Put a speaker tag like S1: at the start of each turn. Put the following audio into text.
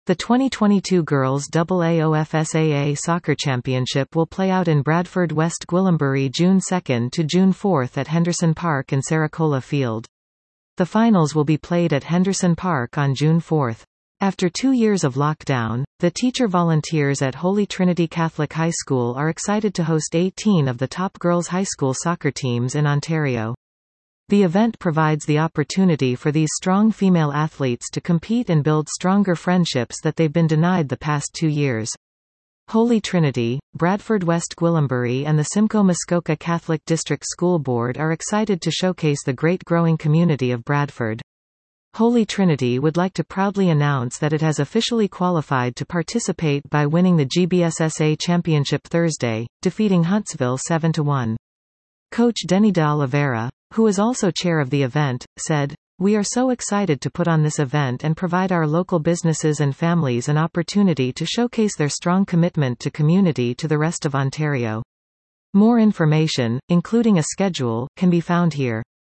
S1: The 2022 Girls AAOFSAA Soccer Championship will play out in Bradford, West Gwillimbury June 2 to June 4 at Henderson Park and Saracola Field. The finals will be played at Henderson Park on June 4. After 2 years of lockdown, the teacher volunteers at Holy Trinity Catholic High School are excited to host 18 of the top girls' high school soccer teams in Ontario. The event provides the opportunity for these strong female athletes to compete and build stronger friendships that they've been denied the past 2 years. Holy Trinity, Bradford West Gwillimbury and the Simcoe Muskoka Catholic District School Board are excited to showcase the great growing community of Bradford. Holy Trinity would like to proudly announce that it has officially qualified to participate by winning the GBSSA Championship Thursday, defeating Huntsville 7-1. Coach Denny de Oliveira, who is also chair of the event, said, "We are so excited to put on this event and provide our local businesses and families an opportunity to showcase their strong commitment to community to the rest of Ontario. More information, including a schedule, can be found here."